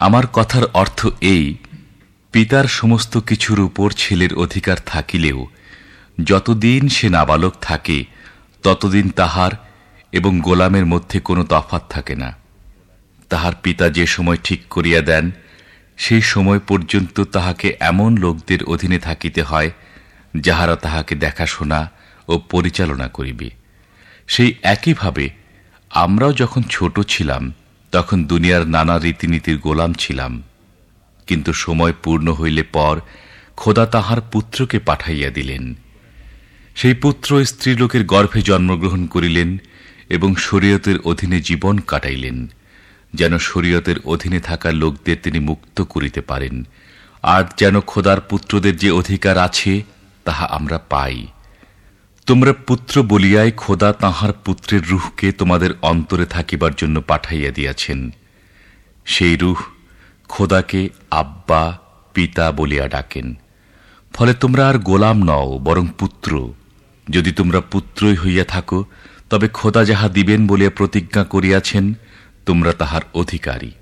আমার কথার অর্থ এই, পিতার সমস্ত কিছুর উপর ছেলের অধিকার থাকিলেও যতদিন সে নাবালক থাকে ততদিন তাহার এবং গোলামের মধ্যে কোনো তফাৎ থাকে না। তাহার পিতা যে সময় ঠিক করিয়া দেন সেই সময় পর্যন্ত তাহাকে এমন লোকদের অধীনে থাকিতে হয় যাহারা তাহাকে দেখাশোনা ও পরিচালনা করিবে। সেই একইভাবে আমরাও যখন ছোট ছিলাম তখন দুনিয়ার নানা রীতিনীতির গোলাম ছিলাম, কিন্তু সময় পূর্ণ হইলে পর খোদা তাহার পুত্রকে পাঠাইয়া দিলেন। সেই পুত্র স্ত্রীলোকের গর্ভে জন্মগ্রহণ করিলেন এবং শরীয়তের অধীনে জীবন কাটাইলেন, যেন শরীয়তের অধীনে থাকা লোকদের তিনি মুক্ত করিতে পারেন, আর যেন খোদার পুত্রদের যে অধিকার আছে তাহা আমরা পাই। তোমরা পুত্র বলিয়াই খোদা তাঁহার পুত্রের রূহকে তোমাদের অন্তরে থাকিবার জন্য পাঠাইয়া দিয়াছেন। সেই রূহ খোদাকে আব্বা, পিতা বলিয়া ডাকেন। ফলে তোমরা আর গোলাম নও, বরং পুত্র। যদি তোমরা পুত্রই হইয়া থাকো, তবে খোদা যাহা দিবেন বলিয়া প্রতিজ্ঞা করিয়াছেন তোমরা তাহার অধিকারী।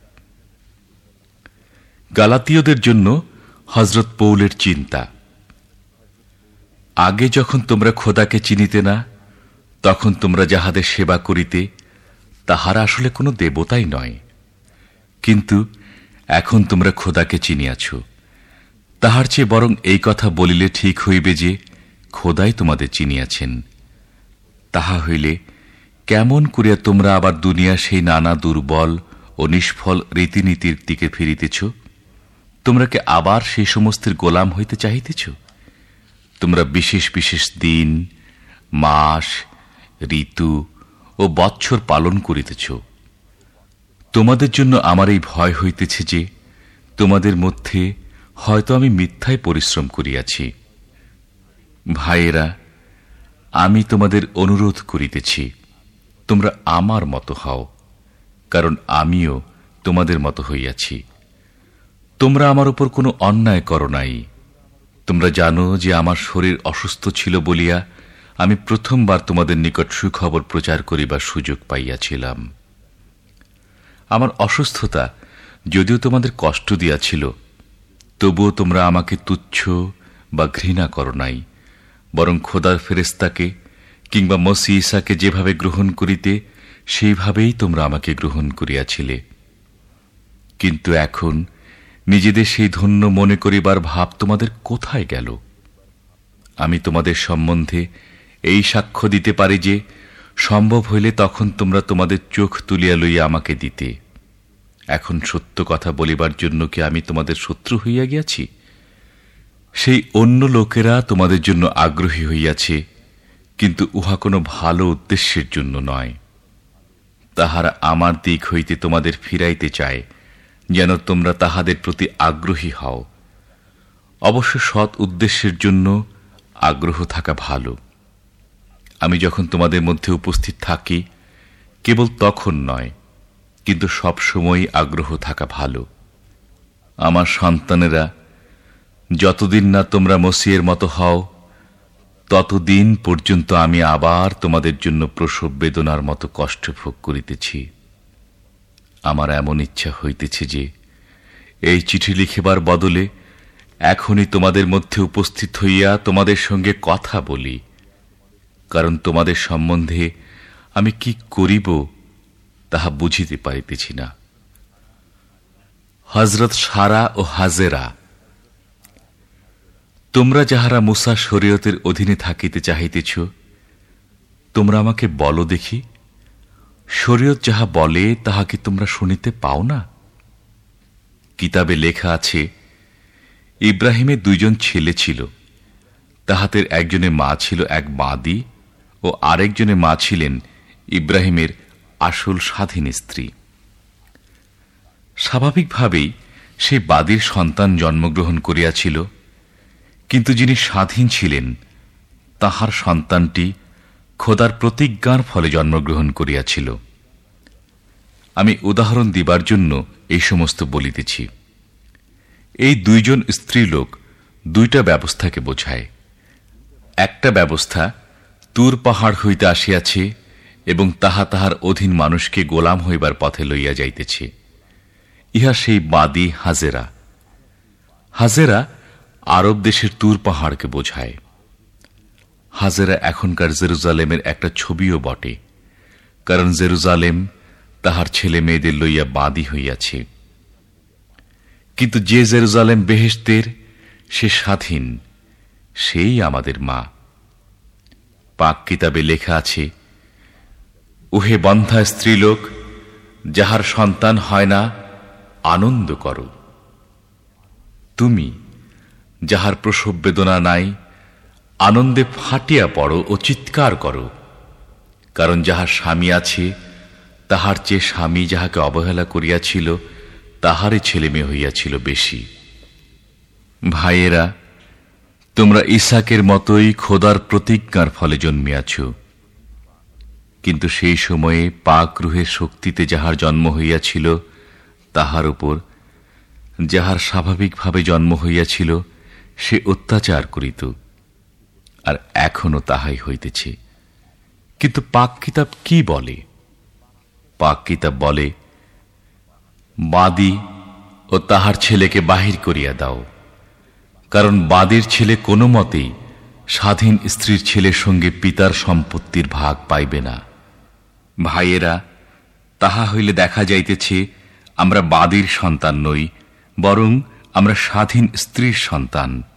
গালাতীয়দের জন্য হযরত পৌলের চিন্তা। আগে যখন তোমরা খোদাকে চিনিতে না, তখন তোমরা যাহাদের সেবা করিতে তাহারা আসলে কোনো দেবতাই নয়, কিন্তু এখন তোমরা খোদাকে চিনিয়াছ। তাহার চেয়ে বরং এই কথা বলিলে ঠিক হইবে যে খোদাই তোমাদের চিনিয়াছেন। তাহা হইলে কেমন করিয়া তোমরা আবার দুনিয়া সেই নানা দুর্বল ও নিষ্ফল রীতিনীতির দিকে ফিরিতেছ? তোমরা কি আবার সেই সমস্তের গোলাম হইতে চাহিতেছ? তোমরা বিশেষ বিশেষ দিন, মাস, ঋতু ও বৎসর পালন করিতেছ। তোমাদের জন্য আমার এই ভয় হইতেছে যে তোমাদের মধ্যে হয়তো আমি মিথ্যায় পরিশ্রম করিয়াছি। ভাইয়েরা, আমি তোমাদের অনুরোধ করিতেছি, তোমরা আমার মতো হও, কারণ আমিও তোমাদের মতো হইয়াছি। তোমরা আমার উপর কোনো অন্যায় করো নাই। তোমরা জানো যে আমার শরীর অসুস্থ ছিল বলিয়া আমি প্রথমবার তোমাদের নিকট সুখবর প্রচার করিবার সুযোগ পাইয়াছিলাম। আমার অসুস্থতা যদিও তোমাদের কষ্ট দিয়াছিল, তবুও তোমরা আমাকে তুচ্ছ বা ঘৃণা করো নাই, বরং খোদার ফেরেশতাকে কিংবা মসিহ ঈসাকে যেভাবে গ্রহণ করিতে সেইভাবেই তোমরা আমাকে গ্রহণ করিয়াছিলে। কিন্তু এখন নিজেদের সেই ধন্য মনে করিবার ভাব তোমাদের কোথায় গেল? আমি তোমাদের সম্বন্ধে এই সাক্ষ্য দিতে পারি যে সম্ভব হইলে তখন তোমরা তোমাদের চোখ তুলিয়া লইয়া আমাকে দিতে। এখন সত্য কথা বলিবার জন্য কি আমি তোমাদের শত্রু হইয়া গিয়াছি? সেই অন্য লোকেরা তোমাদের জন্য আগ্রহী হইয়াছে, কিন্তু উহা কোনো ভালো উদ্দেশ্যের জন্য নয়। তাহারা আমার দিক হইতে তোমাদের ফিরাইতে চায়, যেন তোমরা তাহাদের প্রতি আগ্রহী হও। অবশ্য সৎ উদ্দেশ্যের জন্য আগ্রহ থাকা ভালো। আমি যখন তোমাদের মধ্যে উপস্থিত থাকি কেবল তখন নয়, কিন্তু সব সময় আগ্রহ থাকা ভালো। আমার সন্তানেরা, যতদিন না তোমরা মসিহের মতো হও ততদিন পর্যন্ত আমি আবার তোমাদের জন্য প্রসব বেদনার মতো কষ্ট ভোগ করিতেছি। আমার এমন ইচ্ছা হইতেছে যে এই চিঠি লিখিবার বদলে এখনই তোমাদের মধ্যে উপস্থিত হইয়া তোমাদের সঙ্গে কথা বলি, কারণ তোমাদের সম্বন্ধে আমি কি করিব তাহা বুঝিতে পারিতেছি না। হযরত সারা ও হাজেরা। তোমরা যাহারা মুসা শরীয়তের অধীনে থাকিতে চাহিতেছ, তোমরা আমাকে বলো দেখি, শরীয়ত যাহা বলে তাহা কি তোমরা শুনিতে পাও না? কিতাবে লেখা আছে, ইব্রাহিমের 2 জন ছেলে ছিল, তাহাদের একজনের মা ছিল এক বাঁদী ও আরেকজনের মা ছিলেন ইব্রাহিমের আসল স্বাধীন স্ত্রী। স্বাভাবিকভাবেই সেই বাদীর সন্তান জন্মগ্রহণ করিয়াছিল, কিন্তু যিনি স্বাধীন ছিলেন তাহার সন্তানটি খোদার প্রতিজ্ঞার ফলে জন্মগ্রহণ করিয়াছিল। আমি উদাহরণ দিবার জন্য এই সমস্ত বলিতেছি। এই 2 জন স্ত্রীলোক 2টা ব্যবস্থাকে বোঝায়। একটা ব্যবস্থা তুর পাহাড় হইতে আসিয়াছে এবং তাহা তাহার অধীন মানুষকে গোলাম হইবার পথে লইয়া যাইতেছে। ইহা সেই বাদী হাজেরা। হাজেরা আরব দেশের তুর পাহাড়কে বোঝায়। হাজেরা এখনকার জেরুজালেমের একটা ছবিও বটে, কারণ জেরুজালেম তাহার ছেলে মেয়েদের লইয়া বাদী হইয়াছে। কিন্তু যে জেরুজালেম বেহেশতের, সে স্বাধীন, সেই আমাদের মা। পাক কিতাবে লেখা আছে, ওহে বন্ধ্যা স্ত্রীলোক, যাহার সন্তান হয় না, আনন্দ করো। তুমি যাহার প্রসব বেদনা নাই, আনন্দে ফাটিয়া পড়ো ও চিৎকার করো। কারণ যাহার স্বামী আছে, তাহার চেয়ে স্বামী যাহাকে অবহেলা করিয়াছিল, তাহারই ছেলে মেয়ে হইয়াছিল বেশি। ভাইয়েরা, তোমরা ইসাকের মতোই খোদার প্রতিজ্ঞার ফলে জন্মিয়াছ। কিন্তু সেই সময়ে পাক রূহের শক্তিতে যাহার জন্ম হইয়াছিল, তাহার উপর যাহার স্বাভাবিকভাবে জন্ম হইয়াছিল, সে অত্যাচার করিত, আর এখনো তাহাই হইতেছে। কিন্তু পাক কিতাব কি বলে? পাক কিতাব বলে, বাদী ও তাহার ছেলেকে বাহির করিয়া দাও, কারণ বাদীর ছেলে কোনো মতেই স্বাধীন স্ত্রীর ছেলের সঙ্গে পিতার সম্পত্তির ভাগ পাইবে না। ভাইয়েরা, তাহা হইলে দেখা যাইতেছে আমরা বাদীর সন্তান নই, বরং আমরা স্বাধীন স্ত্রীর সন্তান।